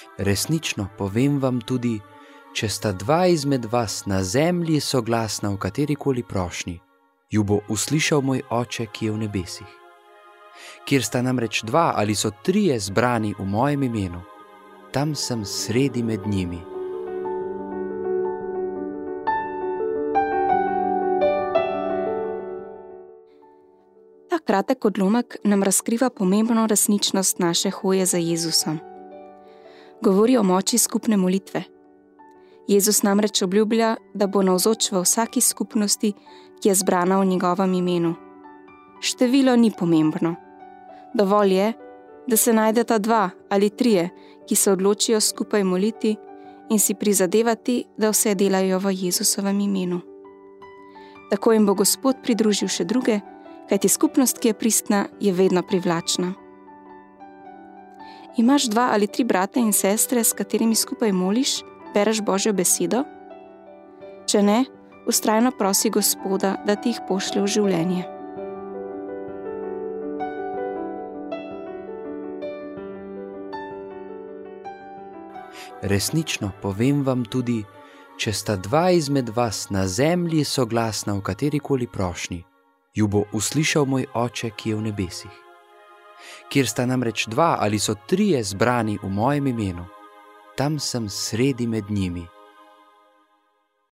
Resnično povem vam tudi, če sta dva izmed vas na zemlji soglasna v katerikoli prošnji, ju bo uslišal moj Oče, ki je v nebesih. Kjer sta namreč dva ali so trije zbrani v mojem imenu, tam sem sredi med njimi. Ta kratek odlomek nam razkriva pomembno resničnost naše hoje za Jezusom. Govori o moči skupne molitve. Jezus namreč obljublja, da bo navzoč v vsaki skupnosti, ki je zbrana v njegovem imenu. Število ni pomembno. Dovolj je, da se najdeta dva ali trije, ki se odločijo skupaj moliti in si prizadevati, da vse delajo v Jezusovem imenu. Tako jim bo Gospod pridružil še druge, kajti skupnost, ki je pristna, je vedno privlačna. Imaš dva ali tri brate in sestre, s katerimi skupaj moliš, bereš Božjo besedo? Če ne, vztrajno prosi Gospoda, da ti jih pošlje v življenje. Resnično povem vam tudi, če sta dva izmed vas na zemlji soglasna v katerikoli prošnji, ju bo uslišal moj Oče, ki je v nebesih. Kjer sta namreč dva ali so trije zbrani v mojem imenu, tam sem sredi med njimi.